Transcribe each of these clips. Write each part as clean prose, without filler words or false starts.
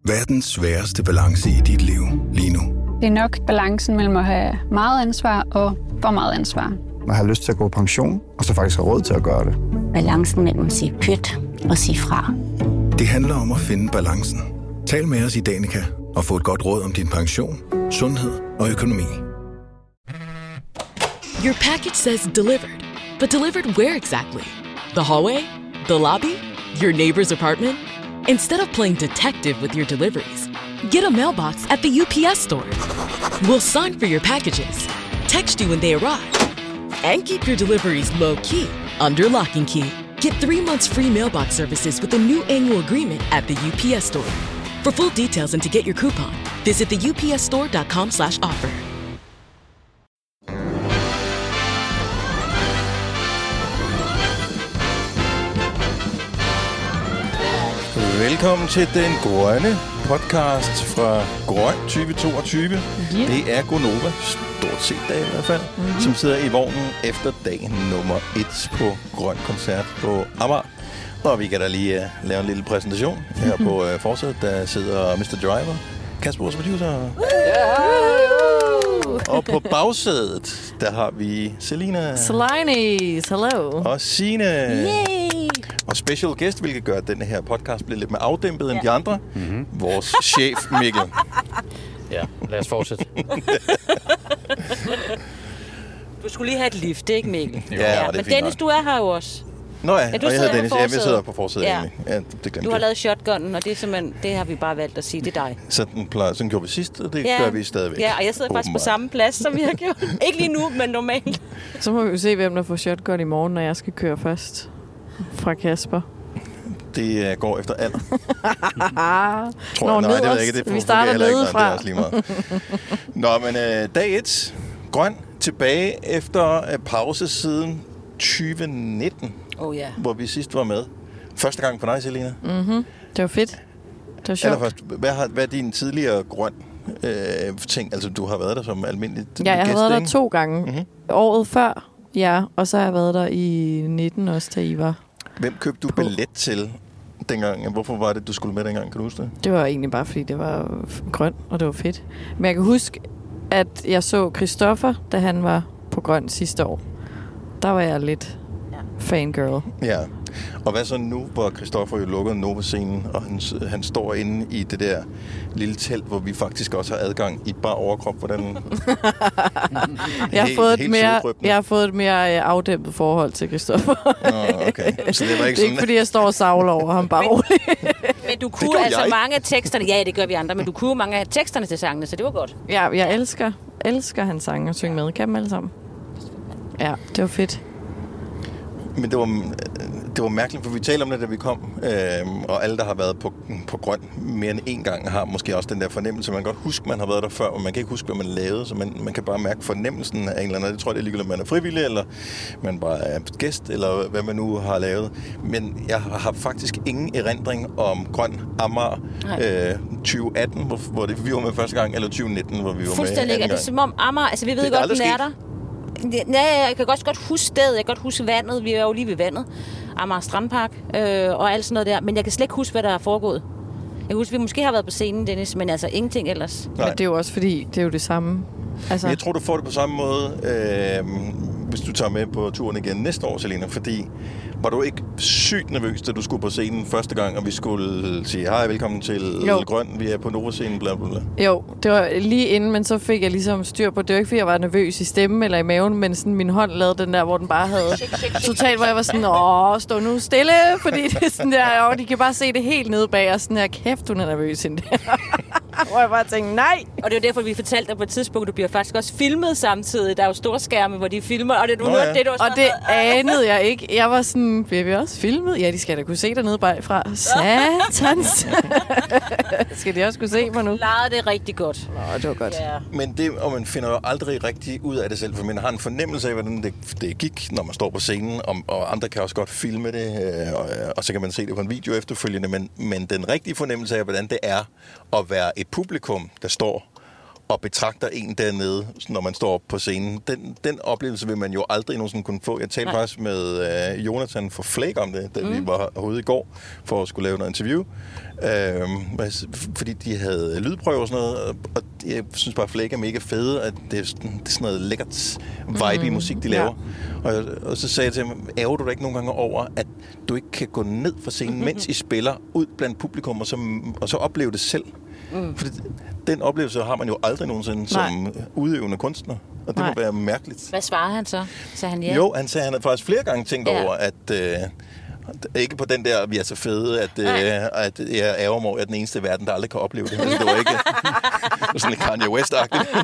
Hvad er den sværeste balance i dit liv lige nu? Det er nok balancen mellem at have meget ansvar og for meget ansvar. Man har lyst til at gå på pension, og så faktisk have råd til at gøre det. Balancen mellem at sige pyt og sige fra. Det handler om at finde balancen. Tal med os i Danica og få et godt råd om din pension, sundhed og økonomi. Your package says delivered, but delivered where exactly? The hallway? The lobby? Your neighbor's apartment? Instead of playing detective with your deliveries, get a mailbox at the UPS store. We'll sign for your packages, text you when they arrive, and keep your deliveries low-key under lock and key. Get 3 months free mailbox services with a new annual agreement at the UPS store. For full details and to get your coupon, visit theupsstore.com/offer. Velkommen til den grønne podcast fra Grøn 2022. Yeah. Det er Gonova, stort set dag i hvert fald, som sidder i vognen efter dag nummer 1 på Grøn Koncert på Amager. Og vi kan da lige lave en lille præsentation her på forsædet. Der sidder Mr. Driver, Kasper, vores producer. Og på bagsædet, der har vi Selina. Salinis, hello. Og Signe. Yay! Og special guest, hvilket gør, at denne her podcast bliver lidt mere afdæmpet end de andre. Vores chef, Mikkel. Ja, lad os fortsætte. Du skulle lige have et lift, ikke Mikkel? Ja, men Dennis, du er her jo også. Nå ja, du og jeg hedder Dennis. Jeg sidder på forsædet egentlig. Ja, du har lavet shotgunnen, og det er simpelthen, det har vi bare valgt at sige, det er dig. Sådan gjorde vi sidst, og det gør vi stadigvæk. Ja, og jeg sidder faktisk på samme plads, som vi har gjort. Ikke lige nu, men normalt. Så må vi jo se, hvem der får shotgun i morgen, når jeg skal køre først fra Kasper. Det går efter alder. Tror jeg. Nej, det ved jeg ikke. Det vi starter nedefra. Det er også lige meget. Nå, men dag 1. Grøn tilbage efter pause siden 2019. Hvor vi sidst var med. Første gang for dig, Selina. Det var fedt. Det var sjovt. Allerførst, hvad er din tidligere grøn ting? Altså, du har været der som almindelig gæst, jeg har været der 2 gange. Året før, ja. Og så har jeg været der i 19 også, da I var. Hvem købte du billet til dengang? Hvorfor var det, du skulle med dengang? Kan du huske det? Det var egentlig bare, fordi det var grøn, og det var fedt. Men jeg kan huske, at jeg så Christoffer, da han var på grøn sidste år. Der var jeg lidt fangirl. Ja. Og hvad så nu, hvor Christoffer jo lukker Nova-scenen, og han står inde i det der lille telt, hvor vi faktisk også har adgang i bare overkrop? Hvordan? Jeg har fået et mere afdæmpet forhold til Christoffer. Okay. Så det var ikke det er ikke, fordi jeg står og savler over ham, bare roligt. Men du kunne altså mange af teksterne. Ja, det gør vi andre, men du kunne mange af teksterne til sangene, så det var godt. Ja, jeg elsker hans sange og synge med. Kan dem alle sammen? Ja, det var fedt. Men det var mærkeligt, for vi talte om det, da vi kom, og alle, der har været på grøn mere end 1 gang, har måske også den der fornemmelse. Man kan godt huske, man har været der før, og man kan ikke huske, hvad man lavede, så man kan bare mærke fornemmelsen af en eller anden. Det tror jeg, det er ligegyldigt, om man er frivillig, eller man bare er gæst, eller hvad man nu har lavet. Men jeg har faktisk ingen erindring om Grøn Amager 2018, hvor vi var med første gang, eller 2019, hvor vi var med fuldstændig anden gang. Er det som om Amager, altså vi ved godt, den er der. Nej, jeg kan godt huske stedet, jeg kan godt huske vandet, vi er jo lige ved vandet, Amager Strandpark og alt sådan noget der, men jeg kan slet ikke huske, hvad der er foregået. Jeg kan huske, vi måske har været på scenen, Dennis, men altså ingenting ellers. Nej. Men det er jo også fordi, det er jo det samme. Altså. Jeg tror, du får det på samme måde, hvis du tager med på turen igen næste år, Selina, fordi var du ikke sygt nervøs, da du skulle på scenen første gang, og vi skulle sige, hej, velkommen til Grøn, vi er på Nova-scenen, bla bla bla. Jo, det var lige inden, men så fik jeg ligesom styr på, det var ikke fordi, jeg var nervøs i stemmen eller i maven, men sådan min hånd lavede den der, hvor den bare havde totalt, hvor jeg var sådan, stå nu stille, fordi det er sådan der, de kan bare se det helt nede bag, og sådan der, kæft, hun er nervøs inden der. Hvor jeg bare tænkte, nej! Og det er jo derfor, vi fortalte dig på et tidspunkt, du bliver faktisk også filmet samtidig. Der er jo store skærme, hvor de filmer, og det, du hørte det, du var sådan. Og det anede jeg ikke. Jeg var sådan, bliver vi også filmet? Ja, de skal da kunne se dernede bagfra. Satans! Skal de også kunne se mig nu? Klarede det rigtig godt. Nå, det var godt. Yeah. Men og man finder jo aldrig rigtig ud af det selv, for man har en fornemmelse af, hvordan det gik, når man står på scenen, og andre kan også godt filme det, og så kan man se det på en video efterfølgende, men den rigtige fornemmelse af, hvordan det er at være et publikum, der står og betragter en dernede, når man står op på scenen. Den oplevelse vil man jo aldrig nogensinde kunne få. Jeg talte faktisk med Jonathan for Flake om det, da vi var herude i går, for at skulle lave noget interview. Fordi de havde lydprøver og sådan noget, og jeg synes bare, at Flake er mega fede, at det er sådan noget lækkert vibe i musik, de laver. Ja. Og så sagde jeg til ham, ærger du dig ikke nogle gange over, at du ikke kan gå ned fra scenen, mens I spiller, ud blandt publikum, og så opleve det selv? Fordi den oplevelse har man jo aldrig nogensinde som udøvende kunstner. Og det må være mærkeligt. Hvad svarede han så? Sagde han ja? Jo, han sagde, han havde faktisk flere gange tænkt over, at ikke på den der, vi er så fede, at jeg ærger mig over, at jeg er den eneste i verden, der aldrig kan opleve det. Altså, det var ikke sådan lidt Kanye West-agtigt.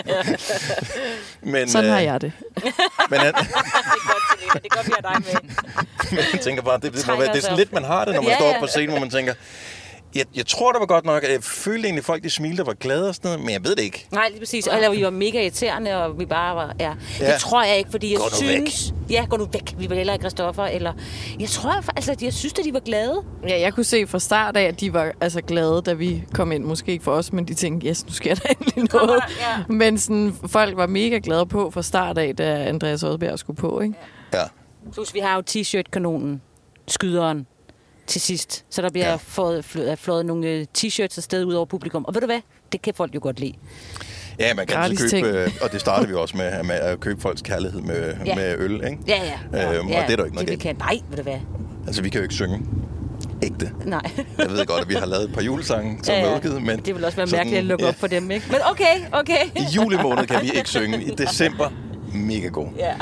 Men, sådan har jeg det. Men han, det er godt, det gør vi af dig med. Men jeg tænker bare, det er sådan lidt, man har det, når man står op på scenen, hvor man tænker, jeg tror, det var godt nok. Jeg følte egentlig, folk de smilte og var glade og sådan noget, men jeg ved det ikke. Nej, lige præcis. Eller vi var mega irriterende, og vi bare var... Ja. Det tror jeg ikke, fordi jeg synes... Væk. Ja, gå nu væk. Vi vil heller ikke Christoffer. Eller... Jeg tror altså, jeg synes, at de var glade. Ja, jeg kunne se fra start af, at de var altså glade, da vi kom ind. Måske ikke for os, men de tænkte, yes, nu sker der endelig noget. Men sådan, folk var mega glade på fra start af, da Andreas Odbjerg skulle på, ikke? Ja. Plus, vi har jo t-shirt-kanonen, skyderen, til sidst. Så der bliver flået nogle t-shirts afsted ud over publikum. Og ved du hvad? Det kan folk jo godt lide. Ja, man kan altid købe, og det startede vi også med at købe folks kærlighed med øl, ikke? Ja. Og det er der ikke noget galt. Nej, ved du hvad? Altså, vi kan jo ikke synge ægte. Nej. Jeg ved godt, at vi har lavet et par julesange, som er udgivet, men... Det vil også være mærkeligt at lukke op for dem, ikke? Men okay. I julemåned kan vi ikke synge. I december, mega god. Ja.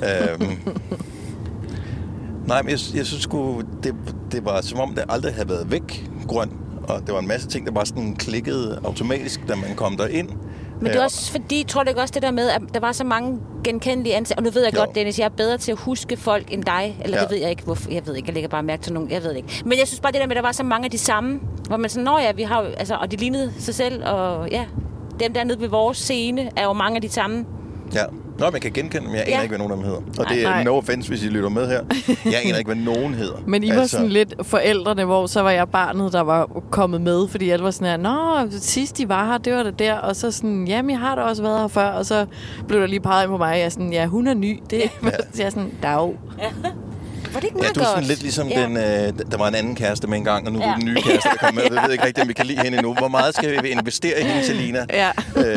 Nej, men jeg synes sgu, det var som om, det aldrig havde været væk, grøn. Og det var en masse ting, der bare sådan klikkede automatisk, da man kom derind. Men det er også fordi, tror du ikke også det der med, at der var så mange genkendelige ansigter. Og nu ved jeg godt, Dennis, jeg er bedre til at huske folk end dig. Eller det ved jeg ikke, hvorfor. Jeg ved ikke, jeg lægger bare mærke til nogen. Jeg ved ikke. Men jeg synes bare det der med, at der var så mange af de samme. Hvor man sådan, vi har jo, altså, og de lignede sig selv. Og ja, dem der nede ved vores scene er jo mange af de samme. Ja. Nå, man kan genkende dem. Jeg aner ikke, hvad nogen af dem hedder. Og det er no offense, hvis I lytter med her. Jeg aner ikke, hvad nogen hedder. Men I var sådan lidt forældrene, hvor så var jeg barnet, der var kommet med. Fordi alle var sådan her, nå, sidst de var her, det var det der. Og så sådan, jamen, jeg har da også været her før. Og så blev der lige peget på mig. Jeg er sådan, ja, hun er ny. Det jeg er sådan, dag. Var det ikke meget godt? Du er sådan lidt ligesom den, der var en anden kæreste med en gang, og nu er den nye kæreste, der kommer med. Jeg ved ikke rigtig, om vi kan lide hende endnu. Hvor meget skal vi investere i hende, Selina? Ja.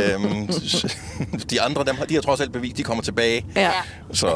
De andre, de har trods alt bevist, de kommer tilbage. Ja. Så...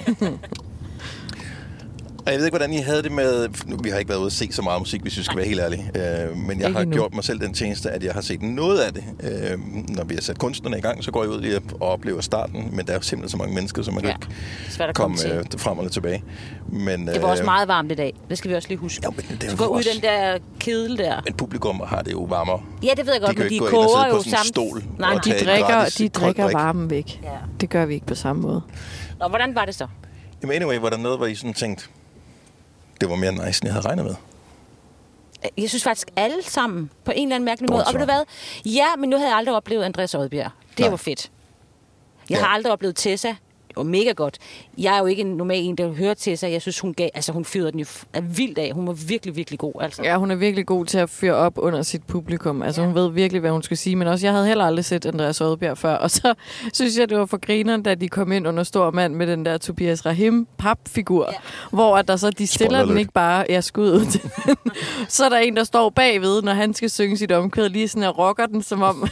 Og jeg ved ikke, hvordan I havde det med... Vi har ikke været ude at se så meget musik, hvis vi skal være helt ærlige. Men jeg har gjort mig selv den tjeneste, at jeg har set noget af det. Når vi har sat kunstnerne i gang, så går jeg ud lige og oplever starten. Men der er jo simpelthen så mange mennesker, som man kan ikke komme frem og tilbage. Men, det var også meget varmt i dag. Det skal vi også lige huske. Så gå ud i den der kedel der. Men publikum har det jo varmere. Ja, det ved jeg godt, men de koger jo sammen. Stol. Nej, de drikker varmen væk. Ja. Det gør vi ikke på samme måde. Og hvordan var det så? Jamen anyway, var der noget, hvor I sådan tænkte... Det var mere nice, end jeg havde regnet med. Jeg synes faktisk alle sammen, på en eller anden mærkelig måde. Og ved du hvad? Ja, men nu havde jeg aldrig oplevet Andreas Odbjerg. Det var fedt. Jeg har aldrig oplevet Tessa. Og mega godt. Jeg er jo ikke normalt en, der hører Tessa. Jeg synes, hun fyrede den jo vildt af. Hun var virkelig, virkelig god. Altså. Ja, hun er virkelig god til at fyre op under sit publikum. Altså, hun ved virkelig, hvad hun skal sige. Men også, jeg havde heller aldrig set Andreas Odbjerg før. Og så synes jeg, det var for grineren, da de kom ind under stor mand med den der Tobias Rahim papfigur. Hvor at der så, de stiller den ikke bare, skud ud til den. Så er der en, der står bagved, når han skal synge sit omkvæd, lige sådan og rocker den, som om...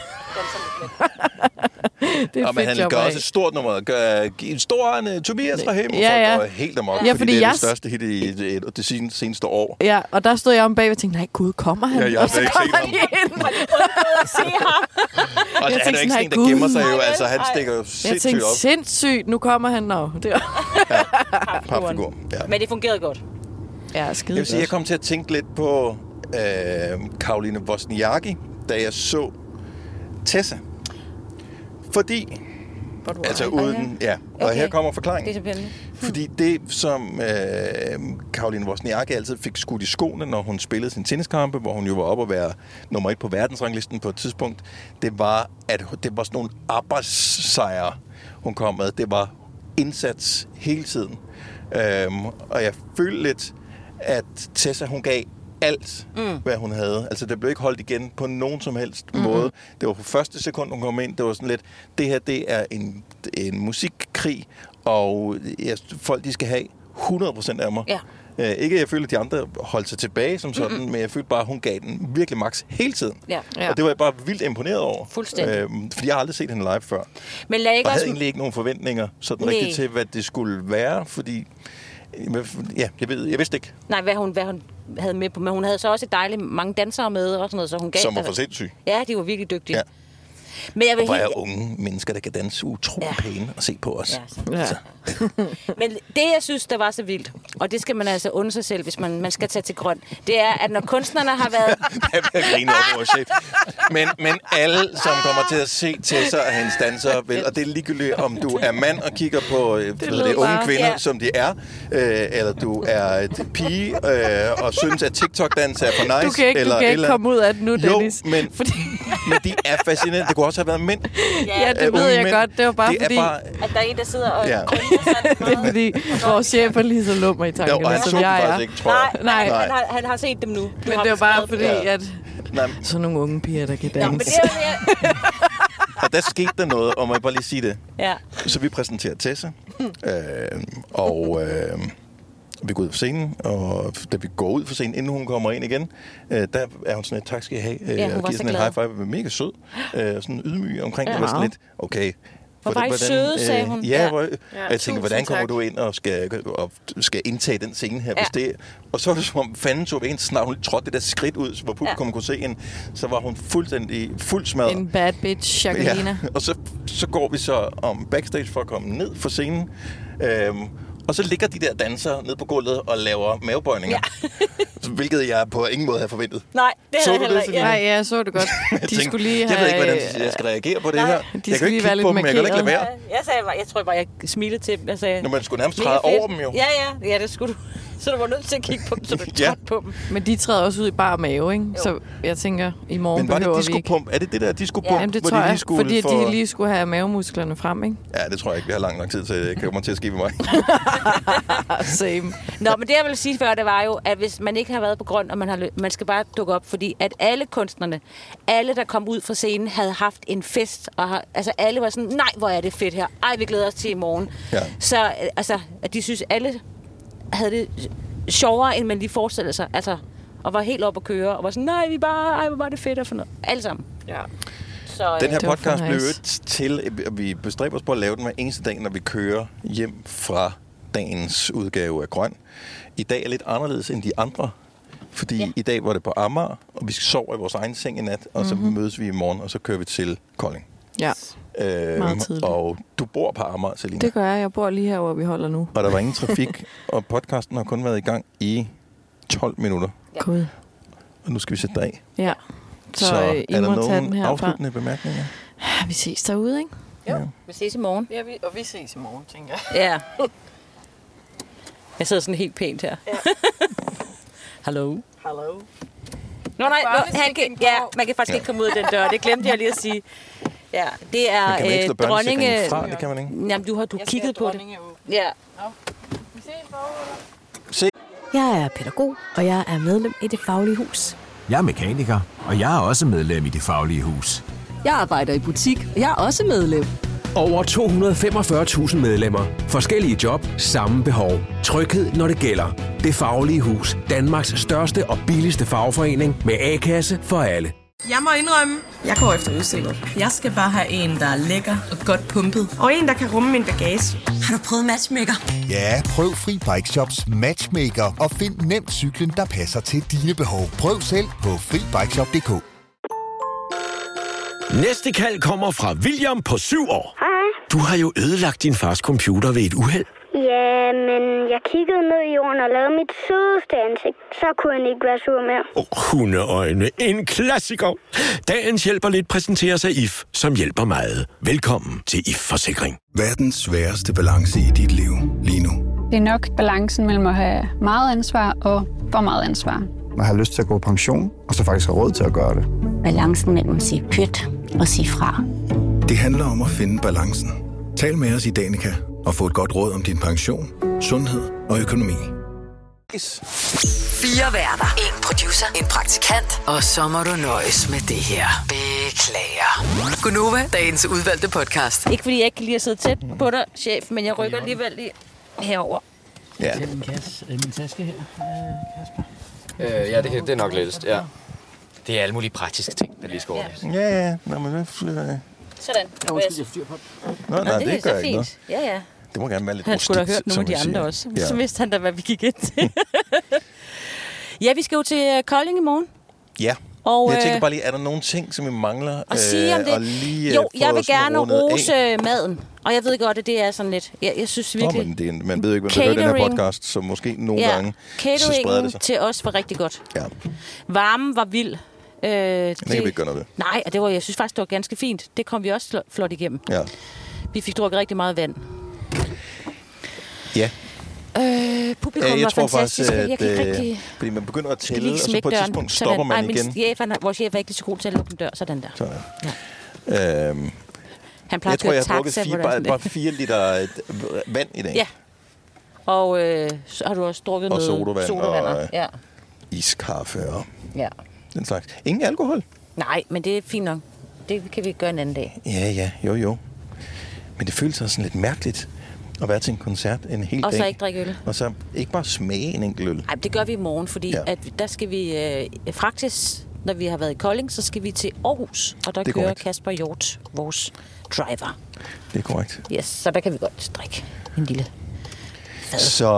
Det er men han gør også et stort nummer. En stor Tobias Rahim, og folk går helt amok, fordi det er det største hit i det seneste år. Ja, og der stod jeg om bag og tænkte, nej gud, kommer han? Ja, jeg og så kommer de ind. Og han er ikke sådan en, der gemmer sig jo. Altså, han stikker jo sindssygt op. Jeg tænkte, sindssygt, nu kommer han nå. Papfigur. Ja. Men det fungerede godt. Ja, skide jeg vil sige, jeg kom til at tænke lidt på Caroline Wozniacki, da jeg så Tessa. Fordi, altså uden, og her kommer forklaringen. Det er fordi det, som Caroline Wozniacki altid fik skudt i skoene, når hun spillede sin tenniskampe, hvor hun jo var oppe at være nummer 1 på verdensranglisten på et tidspunkt, det var, at det var sådan nogle arbejdssejre, hun kom med. Det var indsats hele tiden. Og jeg følte lidt, at Tessa, hun gav alt, hvad hun havde. Altså, det blev ikke holdt igen på nogen som helst måde. Det var på første sekund, hun kom ind. Det var sådan lidt, det her, det er en musikkrig, og folk, de skal have 100% af mig. Ja. Ikke, jeg føler, at de andre holdt sig tilbage som sådan, men jeg følte bare, at hun gav den virkelig max hele tiden. Ja. Og det var jeg bare vildt imponeret over. Fuldstændig. Fordi jeg har aldrig set hende live før. Men og havde egentlig ikke nogen forventninger sådan rigtigt til, hvad det skulle være, fordi... Ja, jeg vidste ikke. Nej, hvad hun havde med på. Men hun havde så også dejligt mange dansere med og sådan noget, så hun gav... Som var for sindssyg. Ja, de var virkelig dygtige. Ja. Men jeg vil hvor er unge mennesker, der kan danse utrolig pæne og se på os. Ja. Men det, jeg synes, der var så vildt, og det skal man altså undre sig selv, hvis man skal tage til grøn, det er, at når kunstnerne har været... men alle, som kommer til at se Tessa og hendes dansere, vel, og det er ligegyldigt, om du er mand og kigger på de unge kvinder, som de er, eller du er et pige og synes, at TikTok-dans er for nice. Du kan ikke komme ud af det nu, Dennis. Jo, men de er fascinerende. Det kunne også have været mænd. Ja, det ved jeg godt. Det var bare fordi, at der er en, der sidder og det er fordi, vores chef er lige så lummer i tankerne, som jeg er. Ikke, nej, han har set dem nu. Men det var bare fordi, at sådan nogle unge piger, der kan danse. Og der skete der noget, og må jeg bare lige sige det. Ja. Så vi præsenterer Tessa, og vi går ud på scenen, og da vi går ud på scenen, inden hun kommer ind igen, der er hun sådan et, tak skal I have, og giver sådan en high five, mega sød, sådan ydmyg omkring det, var sådan lidt, okay. Hvor var I søde, sagde hun. Ja, jeg tænker, hvordan kommer du ind og skal indtage den scene her? Hvis det, og så var det som om fanden så en snart, hun trådte det der skridt ud, hvor publikum kunne se hende, så var hun fuldstændig fuldsmadret. En bad bitch, Jacqueline. Ja. Og så går vi så om backstage for at komme ned for scenen, og så ligger de der dansere ned på gulvet og laver mavebøjninger. Ja. Hvilket jeg på ingen måde havde forventet. Nej, det havde jeg heller ikke. Nej, jeg så det godt. De skulle lige have... Jeg ved ikke, hvordan jeg skal reagere på det her. Jeg kan ikke kigge på dem, jeg kan ikke lade være. Jeg tror bare, jeg smilede til dem. Jeg sagde, man skulle nærmest træde over dem jo. Ja, det skulle du. Så du var nødt til at kigge på dem, så du trådte på dem. Men de træder også ud i bare mave, ikke? Jo. Så jeg tænker, i morgen behøver vi ikke... Er det det der disco-pump? Ja, det tror jeg, fordi de lige skulle have mavemusklerne frem, ikke? Ja, det tror jeg ikke. Vi har lang nok tid til, det kommer til at ske med mig. Same. Nå, men det jeg ville sige før, det var jo, at hvis man ikke har været på grund, og man skal bare dukke op, fordi at alle kunstnerne, alle der kom ud fra scenen, havde haft en fest, og altså alle var sådan, nej, hvor er det fedt her. Ej, vi glæder os til i morgen. Ja. Så altså, at de synes, alle havde det sjovere, end man lige forestillede sig. Altså, og var helt op at køre, og var sådan, nej, hvor var det fedt og for noget. Alle sammen. Ja. Så, den her podcast blev til, at vi bestræber os på at lave den hver eneste dag, når vi kører hjem fra dagens udgave af Grøn. I dag er lidt anderledes end de andre, fordi i dag var det på Amager, og vi sover i vores egen seng i nat, og så mødes vi i morgen, og så kører vi til Kolding. Ja, meget tidligt. Og du bor på Amager, Selina. Det gør jeg. Jeg bor lige her, hvor vi holder nu. Og der var ingen trafik, og podcasten har kun været i gang i 12 minutter. Ja. Og nu skal vi sætte dig af. Ja. Så er der nogen afsluttende bemærkninger? Vi ses derude, ikke? Jo, vi ses i morgen. Ja, vi ses i morgen, tænker jeg. Ja. Jeg sidder sådan helt pænt her. Ja. Hallo. Hallo. Nå nej, man kan faktisk ikke komme ud af den dør. Det glemte jeg lige at sige. Ja, det er dronninge... Det kan man ikke. Jamen, du har kigget på det. Ja. Vi ses. Jeg er pædagog, og jeg er medlem i Det Faglige Hus. Jeg er mekaniker, og jeg er også medlem i Det Faglige Hus. Jeg arbejder i butik, og jeg er også medlem. Over 245.000 medlemmer. Forskellige job, samme behov. Tryghed, når det gælder. Det Faglige Hus. Danmarks største og billigste fagforening med A-kasse for alle. Jeg må indrømme, jeg går efter udseende. Jeg skal bare have en, der er lækker og godt pumpet. Og en, der kan rumme min bagage. Har du prøvet Matchmaker? Ja, prøv Fri Bike Shops Matchmaker og find nemt cyklen, der passer til dine behov. Prøv selv på FriBikeShop.dk. Næste kald kommer fra William på 7 år. Hej. Du har jo ødelagt din fars computer ved et uheld. Ja, men jeg kiggede ned i jorden og lavede mit sødeste ansigt. Så kunne han ikke være sur mere. Hundeøjne. En klassiker. Dagens hjælper lidt præsenterer sig IF, som hjælper meget. Velkommen til IF Forsikring. Verdens sværeste balance i dit liv lige nu. Det er nok balancen mellem at have meget ansvar og for meget ansvar. Man har lyst til at gå på pension, og så faktisk have råd til at gøre det. Balancen mellem at sige pyt og sige fra. Det handler om at finde balancen. Tal med os i Danica og få et godt råd om din pension, sundhed og økonomi. 4 værter. 1 producer. En praktikant. Og så må du nøjes med det her. Beklager. Gunova, dagens udvalgte podcast. Ikke fordi jeg ikke kan lide at sidde tæt på dig, chef, men jeg rykker alligevel lige herover. Ja. Min taske her, Kasper. Ja, det er nok lettest, ja. Det er alle mulige praktiske ting, der lige skal ordnes. Ja. Nå, men hvad flytter jeg? Sådan. Undskyld, jeg styr på det. Nå, nej, det gør ikke noget. Ja. Det må gerne være lidt Han skulle da have hørt nogle af de andre også. Ja. Så vidste han da, hvad vi gik ind til. Ja, vi skal jo til Kolding i morgen. Ja. Og, jeg tænker bare lige, er der nogle ting, som vi mangler? At sige om det? Lige, jo, jeg vil gerne rose maden. Og jeg ved godt, at det er sådan lidt... Jeg synes virkelig... Man ved jo ikke, hvem der hører den her podcast, så måske nogle gange så spreder det sig. Til os var rigtig godt. Ja. Varmen var vild. Det kan vi ikke gøre noget ved. Nej, og jeg synes faktisk, det var ganske fint. Det kom vi også flot igennem. Ja. Vi fik drukket rigtig meget vand. Ja. Publikum var fantastisk. Jeg kan rigtig... Fordi man begynder at tælle, og så på et tidspunkt stopper man igen. Vores chef er ikke så god til at lukke en dør, sådan der. Sådan. Ja. Han plejer jeg tror, jeg har drukket bare 4 liter vand i dag. Ja. Og så har du også drukket noget sodavand og iskaffe og den slags. Ingen alkohol? Nej, men det er fint nok. Det kan vi gøre en anden dag. Ja, jo. Men det føles sådan lidt mærkeligt at være til en koncert en hel dag. Og så ikke drikke øl. Og så ikke bare smage en enkelt øl. Nej, det gør vi i morgen, fordi at der skal vi faktisk, når vi har været i Kolding, så skal vi til Aarhus. Og der kører Kasper Hjort, vores driver. Det er korrekt. Yes, så der kan vi godt drikke en lille fad.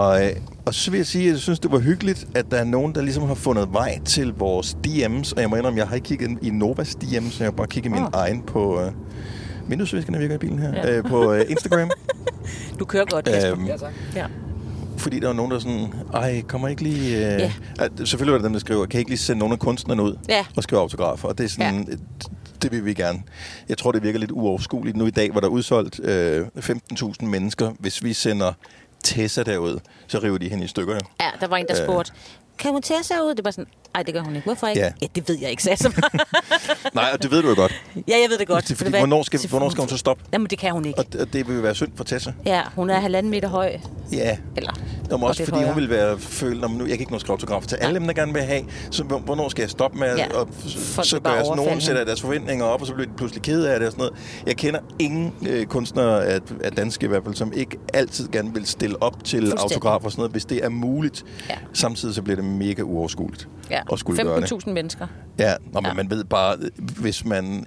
Og så vil jeg sige, at jeg synes, det var hyggeligt, at der er nogen, der ligesom har fundet vej til vores DM's. Og jeg må indrømme, jeg har ikke kigget i Novas DM's, så jeg har bare kigget min egen på... Vinduesviskerne virker i bilen her. På Instagram. Du kører godt, Kasper. Ja. Fordi der var nogen, der sådan... kommer ikke lige... Selvfølgelig var det dem, der skriver, kan I ikke lige sende nogle af kunstnerne ud og skrive autografer? Og det er sådan... Det vil vi gerne. Jeg tror, det virker lidt uoverskueligt. Nu i dag var der udsolgt 15.000 mennesker. Hvis vi sender Tessa derud, så river de hende i stykker. Ja, der var en, der spurgte, kan hun Tessa ud? Det var sådan, ej, det gør hun ikke. Hvorfor ikke? Ja, det ved jeg ikke, sagde jeg. Nej, og det ved du jo godt. Ja, jeg ved det godt. Fordi, hvornår skal hun så stoppe? Jamen, det kan hun ikke. Og det vil være synd for Tessa. Ja, hun er 1,5 meter høj. Ja. Eller også fordi hun vil være følt, nu jeg kan ikke nå skrive autografer til alle dem, der gerne vil have. Så hvornår skal jeg stoppe med og så gør jeg sådan, nogen sætter deres forventninger op, og så bliver de pludselig kede af det og sådan noget. Jeg kender ingen kunstnere af danske i hvert fald, som ikke altid gerne vil stille op til autografer og sådan noget, hvis det er muligt. Ja. Samtidig så bliver det mega uoverskueligt. Ja, 15.000 mennesker. Ja, men man ved bare, hvis man...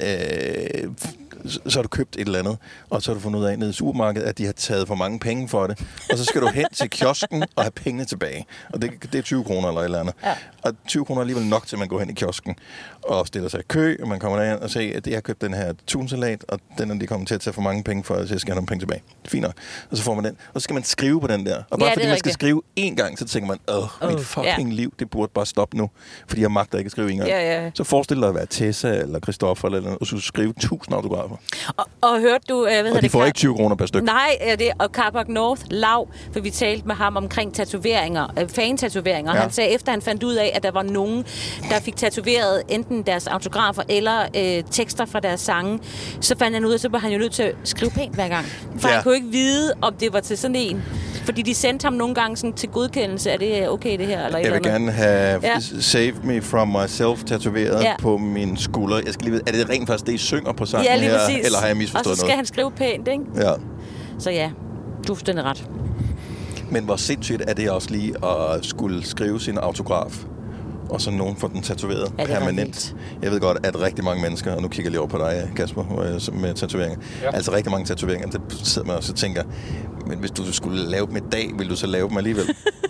så har du købt et eller andet, og så har du fundet ud af nede i supermarkedet, at de har taget for mange penge for det. Og så skal du hen til kiosken og have pengene tilbage. Og det er 20 kroner eller et eller andet. Ja. Og 20 kroner er alligevel nok til, at man går hen i kiosken og stiller sig i kø, og man kommer derind og siger, at jeg har købt den her tunsalat, og den er de kommet til at tage for mange penge for, så jeg skal have nogle penge tilbage. Fint nok. Og så får man den. Og så skal man skrive på den der. Og bare fordi man skal skrive én gang, så tænker man, mit fucking liv, det burde bare stoppe nu. Fordi jeg magter ikke at skrive én gang. Ja. Så forestil dig at være Tessa eller Christoffer eller noget, og så skrive 1000 autografer. Og hørte du... og de får ikke 20 kroner per stykke. Nej, og Carpark North, Lav, for vi talte med ham omkring tatoveringer, fan-tatoveringer. Ja. Han sagde, efter han fandt ud af, at der var nogen, der fik tatoveret enten deres autografer eller tekster fra deres sange, så fandt han ud af, så var han jo nødt til at skrive pænt hver gang. For han kunne ikke vide, om det var til sådan en. Fordi de sendte ham nogle gange sådan til godkendelse. Er det okay, det her? Eller jeg vil gerne have Save Me From Myself tatoveret på min skulder. Jeg skal lige vide, er det rent faktisk det, I synger på sangen her? Præcis. Eller har jeg misforstået noget? Og så skal han skrive pænt, ikke? Ja. Så ja, du er fuldstændig ret. Men hvor sindssygt er det også lige at skulle skrive sin autograf, og så nogen får den tatoveret permanent. Jeg ved godt, at rigtig mange mennesker, og nu kigger jeg lige over på dig, Kasper, med tatoveringer. Ja. Altså rigtig mange tatoveringer, der sidder man også og tænker, men hvis du skulle lave dem i dag, ville du så lave dem alligevel?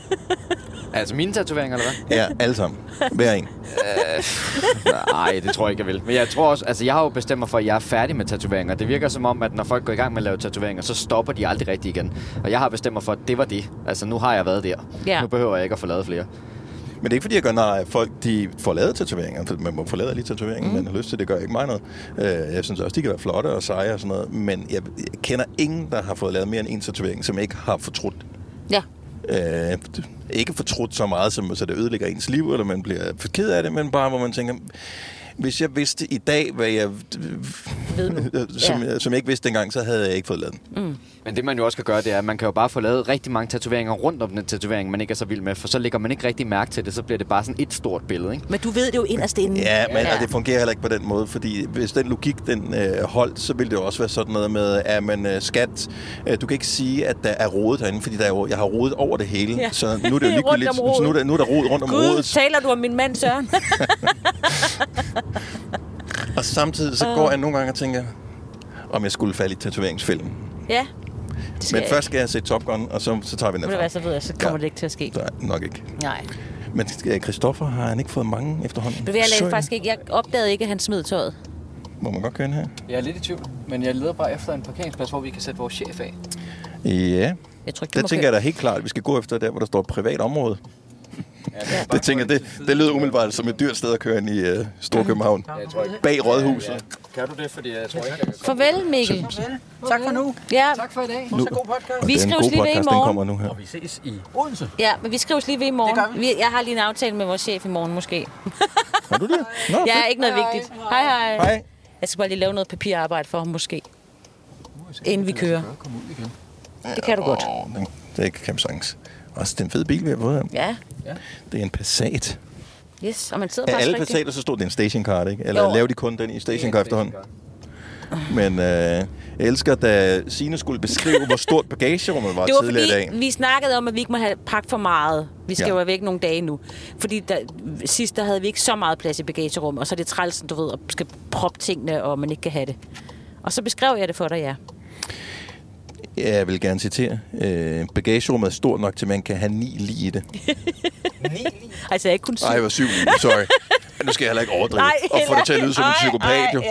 Altså mine tatoveringer, eller hvad? Ja, alle sammen. Hver en. Nej, det tror jeg ikke, jeg vil. Men jeg tror også, altså jeg har jo bestemt mig for, at jeg er færdig med tatoveringer. Det virker som om, at når folk går i gang med at lave tatoveringer, så stopper de aldrig rigtig igen. Og jeg har bestemt mig for, at det var det. Altså nu har jeg været der. Ja. Nu behøver jeg ikke at få lavet flere. Men det er ikke fordi, jeg gør nej, at folk de får lavet tatoveringer. Man må få lavet lige tatoveringer, man har lyst til. Det gør ikke mig noget. Jeg synes også, de kan være flotte og seje og sådan noget. Men jeg kender ingen, der har fået lavet mere end en tatovering, som ikke har fortrudt. Ja. Ikke fortrudt så meget, så det ødelægger ens liv, eller man bliver for ked af det, men bare hvor man tænker, Hvis jeg vidste i dag, hvad jeg som jeg ikke vidste dengang, så havde jeg ikke fået lavet den. Mm. Men det man jo også kan gøre, det er, at man kan jo bare få lavet rigtig mange tatoveringer rundt om den tatovering, man ikke er så vild med, for så lægger man ikke rigtig mærke til det, så bliver det bare sådan et stort billede, ikke? Men du ved det jo inderst inden. Ja, men og det fungerer heller ikke på den måde, fordi hvis den logik, den holdt, så ville det jo også være sådan noget med, at man skat, du kan ikke sige, at der er rodet herinde, fordi jeg har rodet over det hele, så nu er det jo ligegyldigt. Så nu er der rod rundt om rodet. Taler du om min mand, Søren? Og samtidig så går jeg nogle gange og tænker, om jeg skulle falde i tatoveringsfilmen. Ja. Men først skal jeg se Top Gun, og så tager vi den derfra. Så ved jeg, så kommer det ikke til at ske. Nej, nok ikke. Nej. Men Christoffer, har han ikke fået mange efterhånden? Jeg opdagede ikke, at han smed tøjet. Må man godt køre ind her? Jeg er lidt i tvivl, men jeg leder bare efter en parkeringsplads, hvor vi kan sætte vores chef af. Ja. Jeg tror ikke, det tænker jeg da helt klart, at vi skal gå efter der, hvor der står privat område. Ja, det tænker jeg, det lyder umiddelbart som et dyrt sted at køre ind i Storkøbenhavn. Bag Rådhuset. Kan du det, fordi jeg tror ikke... Farvel, Mikkel. Tak for nu. Ja. Tak for i dag. God podcast. Vi skrives lige ved i morgen. Den kommer nu her. Og vi ses i Odense. Ja, men vi skrives lige ved i morgen. Jeg har lige en aftale med vores chef i morgen, måske. Har du det? Nå, ja, ikke noget vigtigt. Hej. Hej. Jeg skal bare lige lave noget papirarbejde for ham, måske. Inden vi kører. Det kan du godt. Det kan sagtens. Også det er en fed bil, vi har fået her. Ja. Det er en Passat. Yes, og man sidder faktisk alle Passater, så stod det en stationcar, ikke? Eller lavede de kun den i stationcar efterhånden? Men jeg elsker, da Signe skulle beskrive, hvor stort bagagerummet var tidligere i dag. Det var fordi, vi snakkede om, at vi ikke må have pakket for meget. Vi skal jo være væk nogle dage nu. Fordi sidst, der havde vi ikke så meget plads i bagagerummet, og så er det træls, du ved, at skal proppe tingene, og man ikke kan have det. Og så beskrev jeg det for dig, ja. Jeg vil gerne citere. Bagagerummet er stort nok til, at man kan have 9 lige i det. 9 lige? Altså, jeg ikke kun 7. Ej, jeg var 7. Sorry. Nu skal jeg heller ikke overdrive. Og få det til at lyde som en psykopat, jo.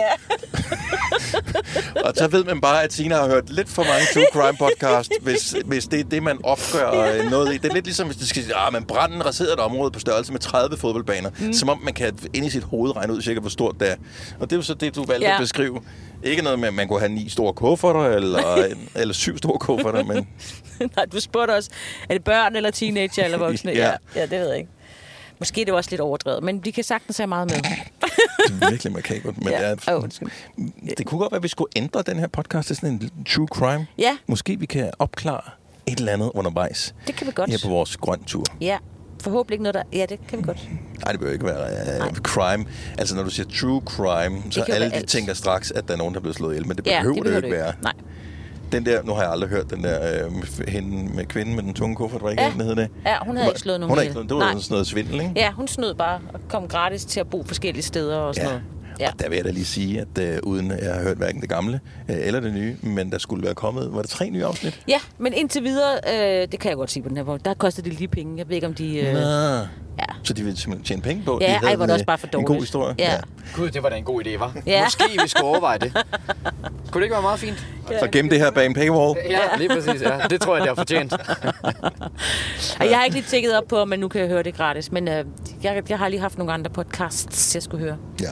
Og så ved man bare, at Tina har hørt lidt for mange true crime podcast, hvis det er det, man opgør noget i. Det er lidt ligesom, hvis det skal sige, man branden raserede et område på størrelse med 30 fodboldbaner. Som om man kan ind i sit hoved regne ud cirka, hvor stort det er. Og det er jo så det, du valgte at beskrive. Ikke noget med, at man kunne have 9 store kufferter, eller 7 store kufferter, men... Nej, du spurgte også, er det børn eller teenager eller voksne? Ja, det ved jeg ikke. Måske det var også lidt overdrevet, men de kan sagtens have meget med. Det er virkelig makabert, men det kunne godt være, at vi skulle ændre den her podcast til sådan en true crime. Ja. Måske vi kan opklare et eller andet undervejs. Det kan vi godt. Her på vores grøntur. Ja, forhåbentlig ikke noget der... Ja, det kan vi godt. Nej, det behøver ikke være crime. Altså, når du siger true crime, så alle de tænker straks, at der er nogen, der er blevet slået ihjel, men det behøver det jo ikke være. Nej. Den der, nu har jeg aldrig hørt den der hende med kvinden med den tunge kuffert, var ikke den hedder det? Ja, hun havde ikke slået nogen ihjel. Det var sådan noget svindel, ikke? Ja, hun snød bare og kom gratis til at bo forskellige steder og sådan noget. Ja. Og der vil jeg da lige sige, at uden jeg har hørt hverken det gamle eller det nye, men der skulle være kommet, var det 3 nye afsnit? Ja, men indtil videre, det kan jeg godt sige på den her måde, der koster det lige penge. Jeg ved ikke, om de... Ja. Så de vil simpelthen tjene penge på? Ja, var det også bare for dårligt. En god historie? Ja. Gud, det var da en god idé, hva'? Ja. Måske vi skulle overveje det. Kunne det ikke være meget fint? Ja, så gemme det her bag en paywall? Ja, lige præcis. Ja. Det tror jeg, det har fortjent. Jeg har ikke lige tjekket op på, om man nu kan høre det gratis, men jeg har lige haft nogle andre podcasts, jeg skulle høre. Ja.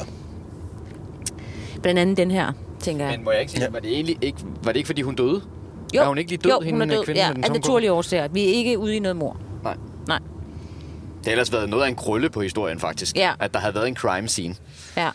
Blandt andet den her, tænker jeg. Men må jeg ikke sige, var det ikke fordi hun døde? Jo, var hun ikke lige død, hun er død. Ja, af naturlige årsager. Vi er ikke ude i noget mord. Nej. Det har ellers været noget af en krølle på historien, faktisk. Ja. At der havde været en crime scene. Ja.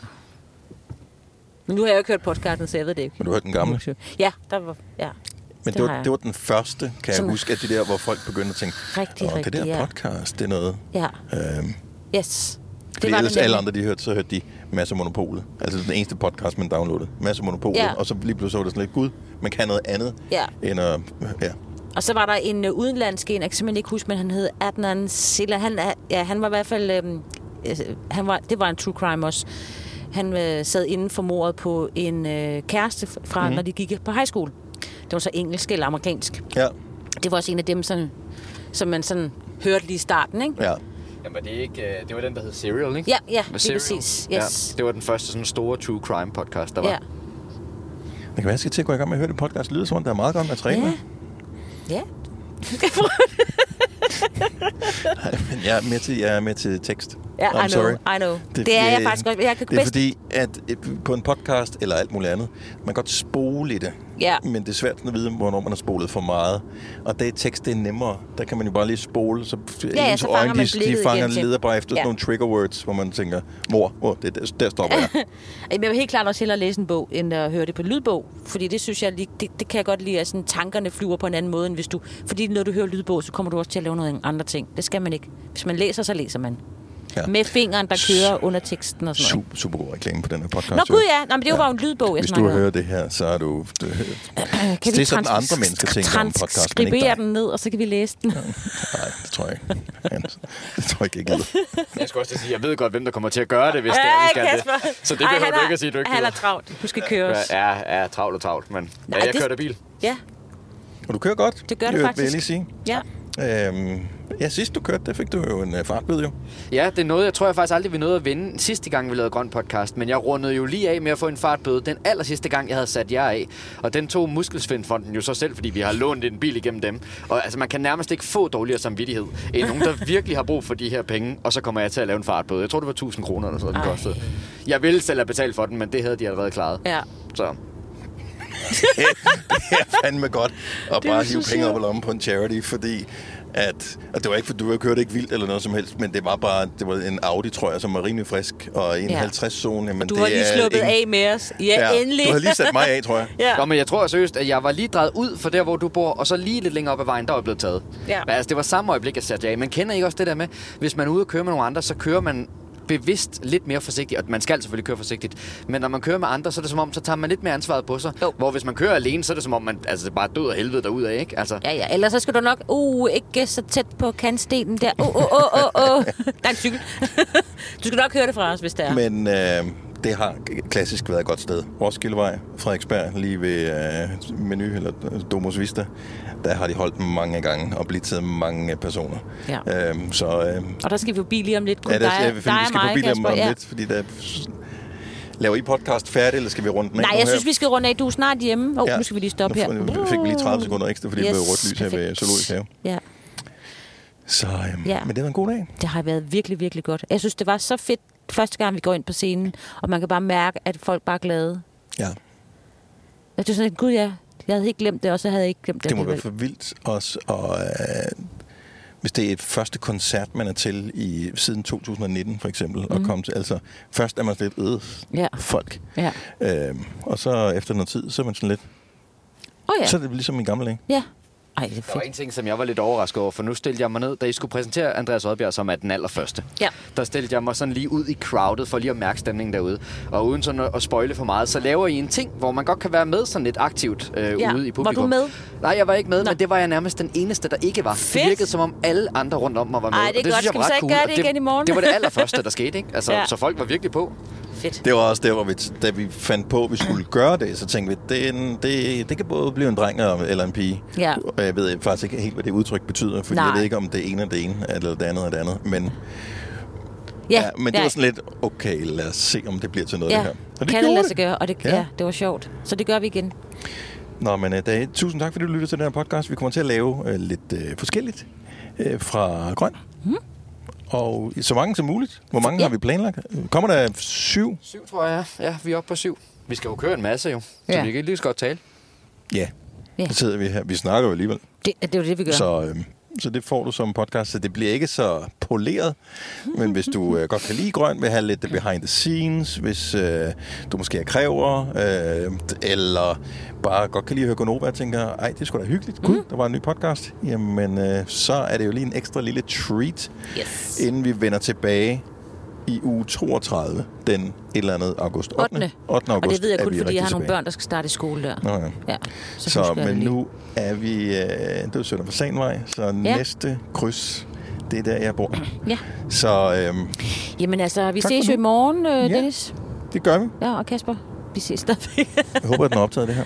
Men nu har jeg jo ikke hørt podcasten, så jeg ved det ikke. Men du hørte den gamle? Ja, der var... Ja. Men det var den første, kan jeg huske, at det der, hvor folk begyndte at tænke, det der podcast, det er noget. Ja. Yes. Fordi ellers alle andre, de hørte, så hørte de Mads og Monopolet. Altså den eneste podcast, man downloadede. Mads og Monopolet. Og så lige pludselig var det sådan lidt, gud, man kan noget andet end at... Ja. Og så var der en udenlandsk en, jeg kan simpelthen ikke huske, men han hed Adnan Silla. Han var i hvert fald... det var en true crime også. Han sad inden for mordet på en kæreste fra, når de gik på high school. Det var så engelsk eller amerikansk. Ja. Det var også en af dem, som man sådan hørte lige i starten, ikke? Ja. Jamen, det var den, der hed Serial, ikke? Ja, det er præcis. Yes. Ja, det var den første sådan store true crime podcast, der var. Ja. Det kan være, jeg skal til at gå i gang med at høre det podcast. Det lyder som om, der er meget godt materiale med. Ja. Nej, men jeg er med til tekst. Ja, I know. Det er jeg faktisk godt. Det er fordi, at på en podcast eller alt muligt andet, man kan godt spole i det. Ja. Men det er svært at vide, hvornår man har spolet for meget. Og det er tekst, det er nemmere. Der kan man jo bare lige spole, så ens øjne, de fanger leder bare efter sådan nogle trigger words, hvor man tænker, mor, der stopper jeg. Jeg vil helt klart også hellere læse en bog, end at høre det på lydbog. Fordi det synes jeg, det kan jeg godt lide, at sådan, tankerne flyver på en anden måde, end hvis du... Fordi når du hører lydbog, så kommer du også til at lave nogle andre ting. Det skal man ikke. Hvis man læser, så læser man. Ja. Med fingeren, der kører under teksten og sådan noget. Super god reklame på den her podcast. Nå gud ja, men det er jo bare en lydbog, jeg snakker om. Hvis du hører det her, så er du... Kan det er sådan andre mennesker tænker om podcasten. Transkribere den ned, og så kan vi læse den. Nej, det tror jeg ikke. Det tror jeg ikke, jeg gider. Jeg skal også sige, jeg ved godt, hvem der kommer til at gøre det, hvis det er, vi skal det. Så det behøver du ikke at sige, du ikke Han er travlt. Du skal køre os. Ja, travlt. Men jeg kører da bil. Ja. Og du kører godt. Det gør du faktisk. Vil jeg lige sige. Ja. Sidst du kørte, der fik du jo en fartbøde jo. Ja, det er noget, jeg tror jeg faktisk aldrig, vi nåede at vinde sidste gang, vi lavede Grøn Podcast. Men jeg rundede jo lige af med at få en fartbøde den aller sidste gang, jeg havde sat jer af. Og den tog Muskelsvindfonden jo så selv, fordi vi har lånt en bil igennem dem. Og altså, man kan nærmest ikke få dårligere samvittighed end nogen, der virkelig har brug for de her penge. Og så kommer jeg til at lave en fartbøde. Jeg tror, det var 1000 kroner eller sådan, den kostede. Jeg ville selv have betalt for den, men det havde de allerede klaret. Ja. Så... det er fandme godt at bare hive penge op og lommen på en charity, fordi at det var ikke, for du kørte ikke vildt eller noget som helst, men det var en Audi, tror jeg, som var rimelig frisk, og i en 50-zone. Jamen, du har lige sluppet af med os. Ja, endelig. Du har lige sat mig af, tror jeg. Ja. Nå, men jeg tror seriøst, at jeg var lige drejet ud for der, hvor du bor, og så lige lidt længere op ad vejen, der var blevet taget. Ja. Men, altså, det var samme øjeblik, jeg satte jer af. Men kender I også det der med, hvis man er ude og kører med nogle andre, så kører man bevidst lidt mere forsigtigt, og man skal selvfølgelig køre forsigtigt, men når man kører med andre, så er det som om, så tager man lidt mere ansvaret på sig. Hvor hvis man kører alene, så er det som om, man det er bare død og helvede derudad, ikke? Altså. Ja, ellers så skal du nok, ikke så tæt på kantstenen der. Der er en cykel. Du skal nok høre det fra os, hvis det er. Men det har klassisk været et godt sted. Roskildevej, Frederiksberg, lige ved Menu eller Domus Vista. Der har de holdt mange gange og blivet til mange personer. Ja. Og der skal vi jo bil lige om lidt. Vi skal på bil om lidt, fordi der... Laver I podcast færdig, eller skal vi runde den af? Nej, jeg synes, vi skal runde af. Du er snart hjemme. Nu skal vi lige stoppe her. Nu fik vi lige 30 sekunder ekstra, fordi det blev rødt lys her ved Zoologisk Have. Ja. Så, men det var en god dag. Det har været virkelig, virkelig godt. Jeg synes, det var så fedt første gang, vi går ind på scenen, og man kan bare mærke, at folk bare er glade. Ja. Det er sådan, gud ja, jeg havde ikke glemt det, og så havde jeg ikke glemt det. Det må være for vildt også, og hvis det er et første koncert, man er til i siden 2019 for eksempel, og kom til, altså først er man lidt folk. Ja. Og så efter noget tid, så er man sådan lidt, så er det ligesom i gamle dage. Ja. Ej, det er fedt. Der var en ting, som jeg var lidt overrasket over, for nu stillede jeg mig ned, da I skulle præsentere Andreas Oddbjerg, som er den allerførste. Ja. Der stillede jeg mig sådan lige ud i crowdet, for lige at mærke stemningen derude. Og uden sådan at spoile for meget, så laver I en ting, hvor man godt kan være med sådan lidt aktivt ude i publikum. Var du med? Nej, jeg var ikke med, men det var jeg nærmest den eneste, der ikke var. Fedt. Det virkede som om alle andre rundt om mig var med. Ej, det er godt. Skal vi så ikke gøre det igen i morgen? Det var det allerførste, der skete, ikke? Altså, så folk var virkelig på. Fedt. Det var også der, hvor da vi fandt på, at vi skulle gøre det, så tænkte vi, det kan både blive en dreng eller en pige. Ja. Og jeg ved faktisk ikke helt, hvad det udtryk betyder, fordi jeg ved ikke, om det ene er det ene, eller det andet er det andet. Men, men det var sådan lidt, okay, lad os se, om det bliver til noget af det her. Og det kan det lade sig gøre, og det var sjovt. Så det gør vi igen. Nå, men Dage, tusind tak, fordi du lytter til den her podcast. Vi kommer til at lave lidt forskelligt fra Grøn. Og så mange som muligt. Hvor mange har vi planlagt? Kommer der 7? 7, tror jeg. Ja, vi er oppe på 7. Vi skal jo køre en masse jo, så vi kan lige så godt tale. Ja, så sidder vi her. Vi snakker jo alligevel. Det er jo det, vi gør. Så det får du som podcast. Så det bliver ikke så poleret. Men hvis du godt kan lide Grøn, vil have lidt behind the scenes, hvis du måske er kræver, eller bare godt kan lide at høre Gonova og tænker, ej, det er sgu da hyggeligt. Gud, der var en ny podcast. Jamen, så er det jo lige en ekstra lille treat, inden vi vender tilbage i uge 32, den et eller andet august. 8. august. Og det ved jeg kun, fordi jeg har nogle børn, der skal starte i skole der. Nå, ja. Så men nu er vi... det er Sønder Fasanvej, så næste kryds, det er der, jeg bor. Ja. Så... jamen altså, vi ses jo i morgen, Dennis. Det gør vi. Ja, og Kasper, vi ses stadigvæk. Jeg håber, at den er optaget, det her.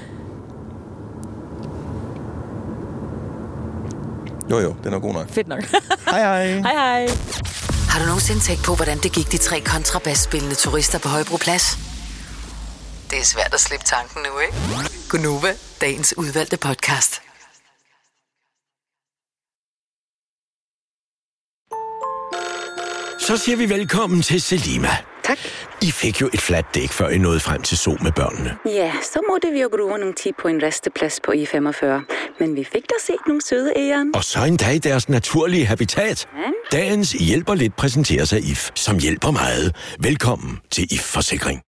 Jo, den er god nok. Fedt nok. Hej. Hej. Har du nogensinde tænkt på, hvordan det gik de 3 kontrabasspillende turister på Højbroplads? Det er svært at slippe tanken nu, ikke? Gonova, dagens udvalgte podcast. Så siger vi velkommen til Selima. Tak. I fik jo et fladt dæk, før I nåede frem til Zoo med børnene. Ja, så måtte vi jo bruge nogle tid på en resteplads på I-45. Men vi fik da set nogle søde æren. Og så endda i deres naturlige habitat. Dagens hjælper lidt præsenteres af IF, som hjælper meget. Velkommen til IF Forsikring.